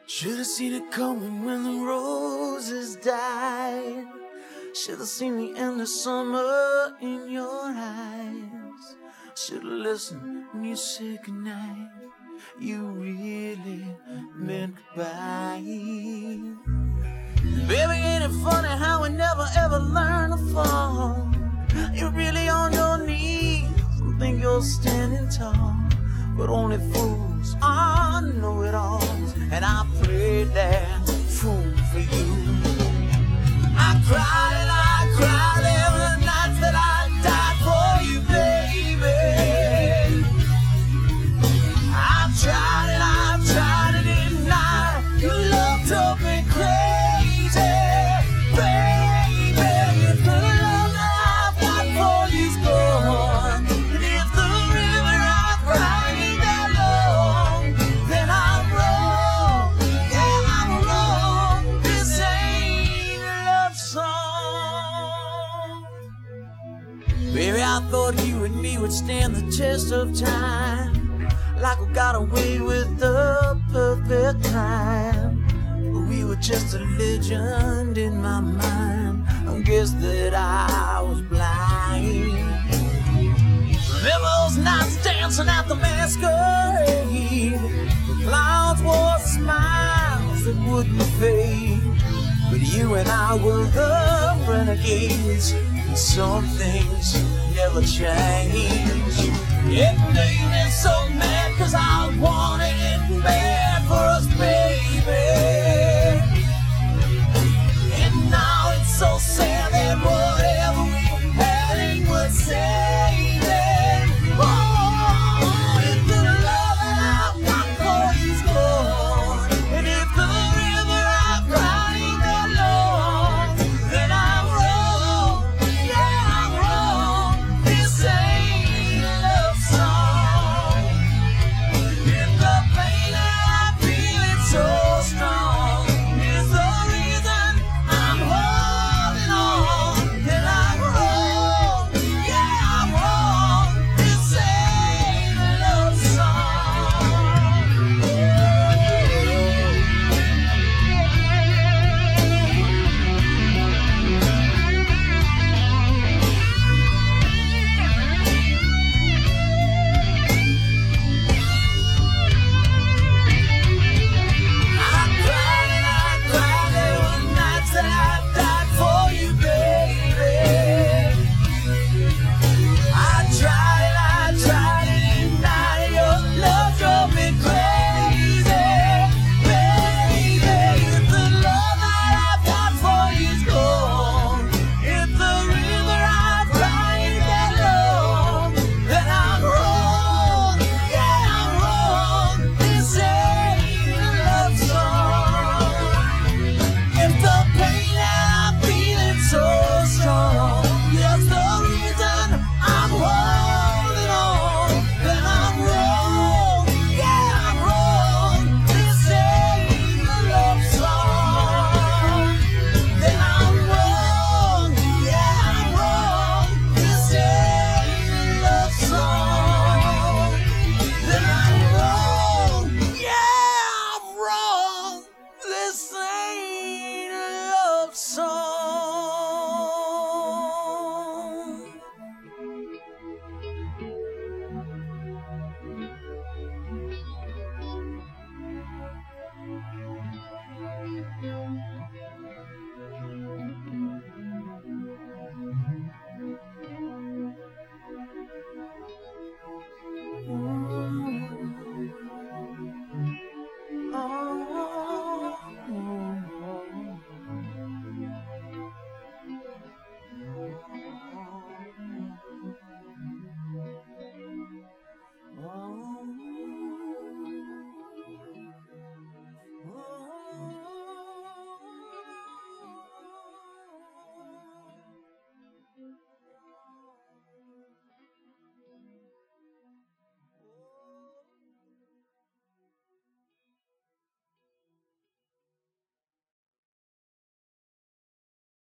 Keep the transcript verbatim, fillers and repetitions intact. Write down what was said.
Should've seen it coming when the roses died. Should've seen the end of summer in your eyes. Should've listened when you said goodnight. You really meant goodbye. Baby, ain't it funny how we never ever learn to fall? You're really on your knees and think you're standing tall, but only fools are know-it-alls, and I played that fool for you. I cried and I cried every night that I died for you, baby. I've tried and I've tried to deny your love drove me crazy, baby. The love that I've got for you's gone, and if the river I've cried ain't that long, then I'm wrong, yeah, I'm wrong. This ain't a love song. Baby, I thought you and me would stand the test of time, like we got away with the perfect crime. But we were just a legend in my mind. I guess that I was blind. Remember those nights dancing at the masquerade? The clowns wore smiles that wouldn't fade, but you and I were the renegades, and some things never change. It made me so mad 'cause I want